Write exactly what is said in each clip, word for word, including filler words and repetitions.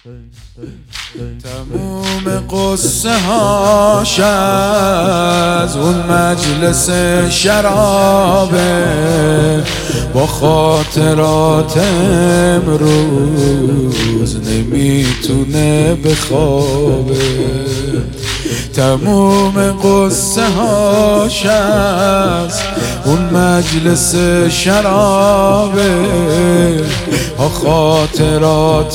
تموم قصه هاش از اون مجلس شرابه، با خاطرات امروز نمیتونه بخوابه. تموم قصه هاش از اون مجلس شرابه، با خاطرات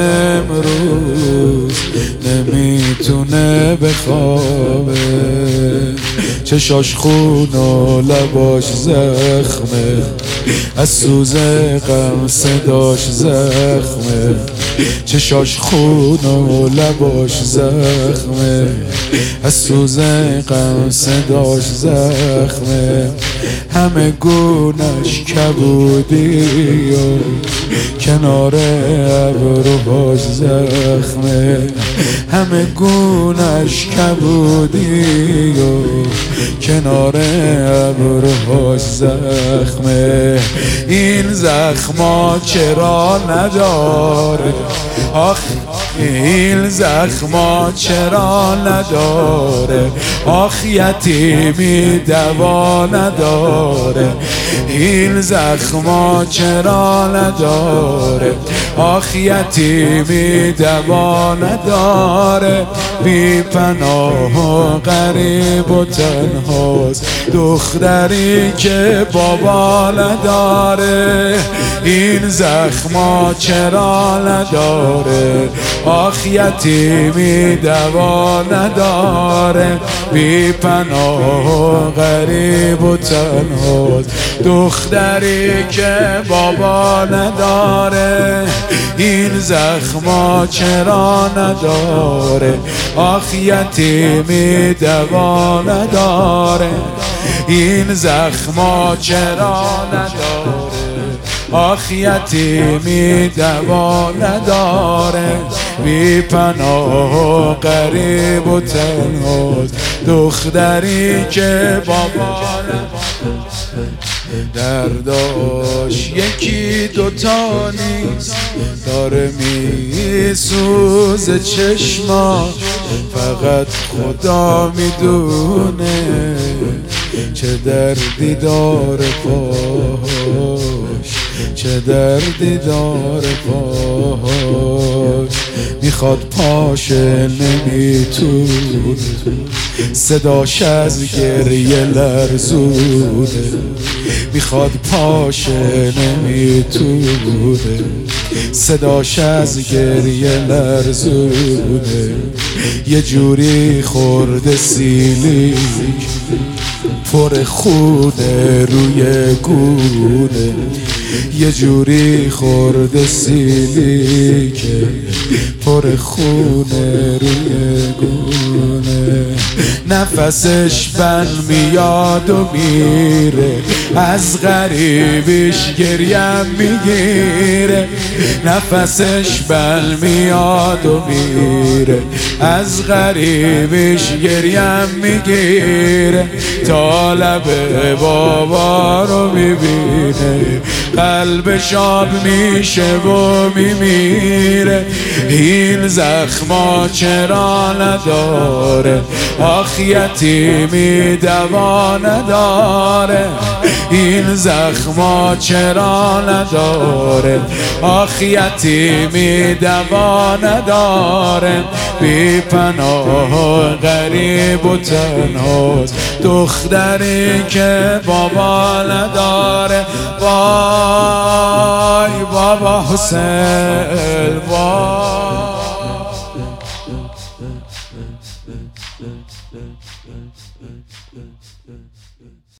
امروز نمیتونه بخوابه. چشاش خون و لباش زخمه، از سوز غم صداش زخمه. چشاش خون و لباش زخمه، از سوز غم صداش زخمه. همه گونش کبودی و کنار ابروهاش زخمه. همه گونش کبودی و کنار ابروهاش زخمه. این زخما چرا نداره آخ، این زخما چرا نداره آخ، یتیمی دوا نداره. این زخما چرا نداره آخ، یتیمی دوا نداره. بی پناه و غریب و تنهاست، دختری که بابا نداره. این زخما چرا نداره آخ، یتیمی دوا نداره. بی پناه و غریب و تنهاست، دختری که بابا نداره. این زخما چرا نداره آخ، یتیمی دوا نداره. این زخما چرا نداره آخ، یتیمی دوا نداره. بی پناه و غریب و تنهاست، دختری که بابا درداش یکی دوتا نیست، داره میسوزه چشما. فقط خدا میدونه چه دردی داره پاش، چه دردی داره پاش. میخواد پاشه نمیتونه، صداش از گریه لرزوده. میخواد پاشه نمیتونه، صداش از گریه لرزوده. یه جوری خورده سیلیک پر خونه روی گونه. یه جوری خورده سیلیک پر خونه روی گونه. نفسش بند میاد و میره، از غریبیش گریم میگیره. نفسش بند میاد و میره، از غریبیش گریم میگیره. تا لب بابا رو میبینه، قلبش آب میشه و میمیره. این زخما چرا نداره آخ، یتیمی دوا نداره. این زخما چرا نداره آخ، یتیمی دوا نداره. بی پناه و غریب و تنهاست، دختری که بابا نداره. وای بابا حسین وای.